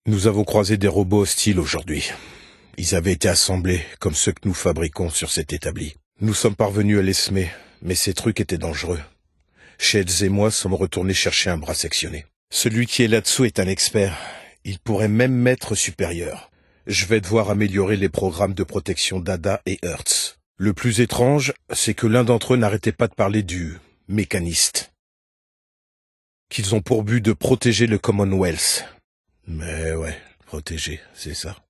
Nous avons croisé des robots hostiles aujourd'hui. Ils avaient été assemblés comme ceux que nous fabriquons sur cet établi. Nous sommes parvenus à les semer, mais ces trucs étaient dangereux. Shades et moi sommes retournés chercher un bras sectionné. Celui qui est là-dessous est un expert. Il pourrait même m'être supérieur. Je vais devoir améliorer les programmes de protection d'Ada et Hertz. Le plus étrange, c'est que l'un d'entre eux n'arrêtait pas de parler du mécaniste. Qu'ils ont pour but de protéger le Commonwealth. Mais ouais, protéger, c'est ça.